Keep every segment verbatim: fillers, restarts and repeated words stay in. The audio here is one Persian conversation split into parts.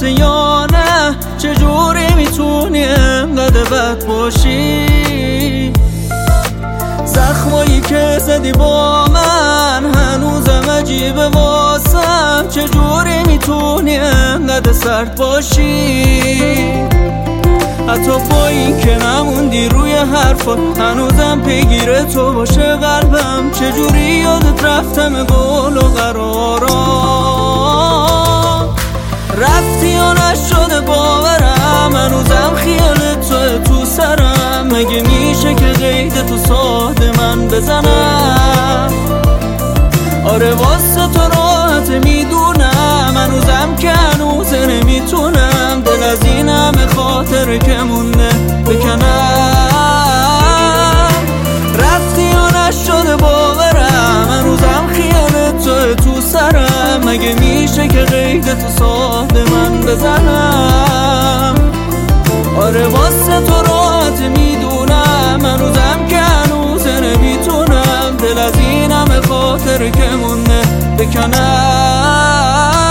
راحت یا نه؟ چجوری میتونی انقدر بد باشی؟ زخمایی که زدی با من هنوزم عجیبه واسم، چجوری میتونی انقدر سرد باشی؟ حتی با این که نموندی روی حرفا هنوزم پیگیر تو باشه قلبم، چجوری یادت رفتم گل و قرارم؟ رفتی و نشده باورم، هنوزم خیال تو تو سرم، مگه میشه که قید تو ساده من بزنم؟ آره واسه تو راحت میدونم، هنوزم که هنوز نمیتونم دل از این همه خاطر که مونده بکنم. رفتی و نشده باورم، هنوزم خیال تو تو سرم، مگه میشه که قید تو ساده من بزنم؟ آره واسه تو راحت میدونم، هنوزم که هنوز نمیتونم دل از این همه خاطر که مونده بکنم.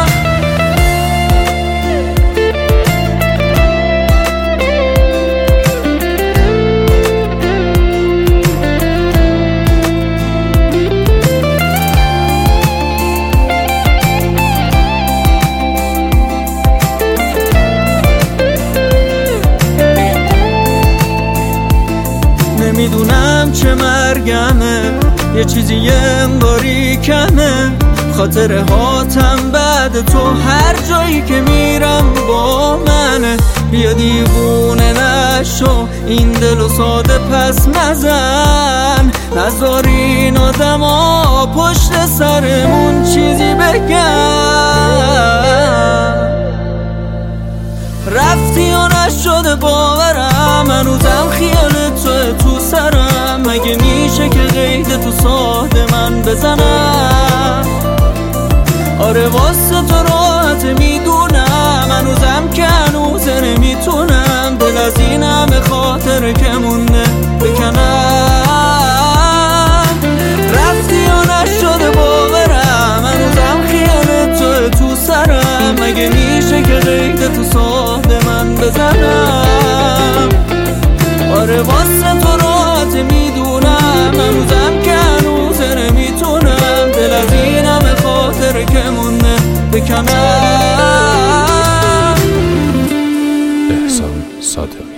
نمیدونم چه مرگمه، یه چیزی انگاری کمه، خاطره هاتم بعد تو هر جایی که میرم با منه. بیا دیوونه نشو، این دل و ساده پس نزن، نذار این آدم ها پشت سرمون چیزی بگن. رفتی و نشده باورم، هنوزم خیال تو تو سرم، مگه میشه که قید تو ساده من بزنم؟ آره واسه تو راحت میدونم، هنوزم که هنوز نمیتونم دل از این همه خاطر که مونده بکنم. رفتی و نشده باورم، هنوزم خیال تو تو سرم، مگه میشه که قید تو ساده من بزنم؟ آره واسه تو راحت میدونم، هنوزم که هنوز نمیتونم دل از این همه خاطر که مونده بکنم. احسان صادقی.